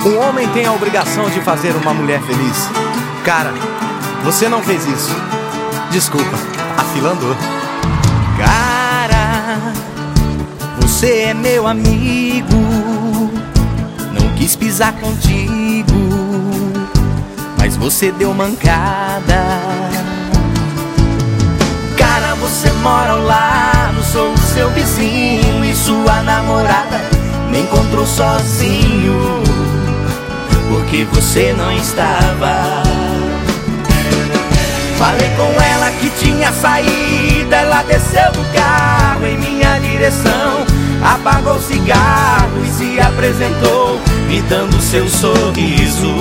Um homem tem a obrigação de fazer uma mulher feliz. Cara, você não fez isso. Desculpa, a fila andou. Cara, você é meu amigo, não quis pisar contigo, mas você deu mancada. Cara, você mora ao lado, sou o seu vizinho, e sua namorada me encontrou sozinho, porque você não estava. Falei com ela que tinha saído, ela desceu do carro em minha direção, apagou o cigarro e se apresentou, me dando seu sorriso.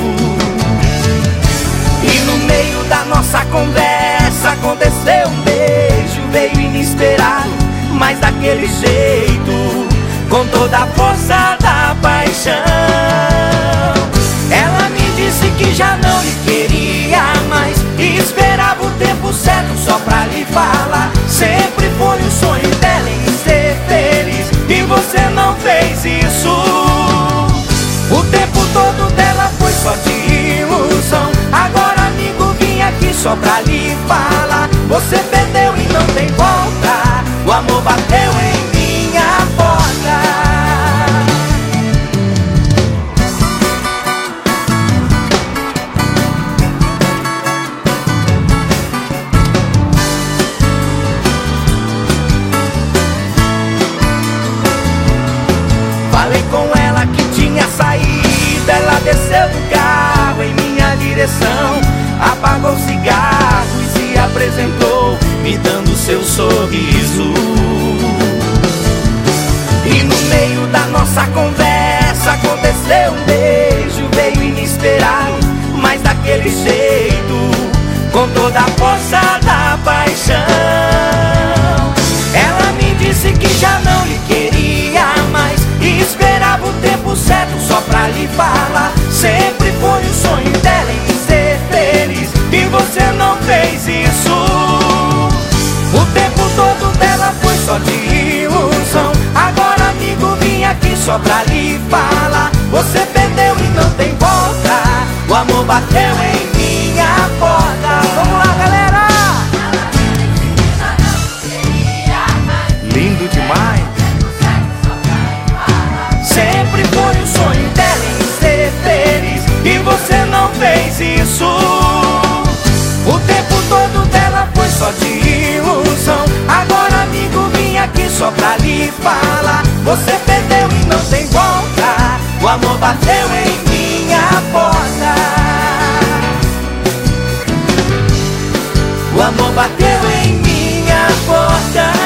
E no meio da nossa conversa aconteceu um beijo, veio inesperado, mas daquele jeito, com toda a força da paixão. Ela me disse que já não lhe queria mais, e esperava o tempo certo só pra lhe falar. Sempre foi o sonho dela em ser feliz, e você não fez isso. O tempo todo dela foi só de ilusão. Agora, amigo, vim aqui só pra lhe falar: você perdeu e não tem volta. O amor bateu em minha porta. Falei com ela que tinha saído, ela desceu do carro em minha direção, apagou o cigarro e se apresentou, me dando seu sorriso. E no meio da nossa conversa aconteceu um beijo, veio inesperado, mas daquele jeito, com toda a força da paixão. Ela me disse que já não lhe queria mais, e esperava o tempo certo só pra lhe falar. Sempre foi o sonho dela em ser feliz, e você não fez isso. O tempo todo dela foi só de ilusão. Agora, amigo, vim aqui só pra lhe falar: você perdeu e não tem volta. O amor bateu em minha porta. Vamos lá, galera! Lindo demais. Sempre foi o sonho dela em ser feliz, e você não fez isso. O tempo todo dela foi só de ilusão. Agora, amigo, vim aqui só pra lhe falar: você perdeu e não tem volta. O amor bateu em minha porta. O amor bateu em minha porta.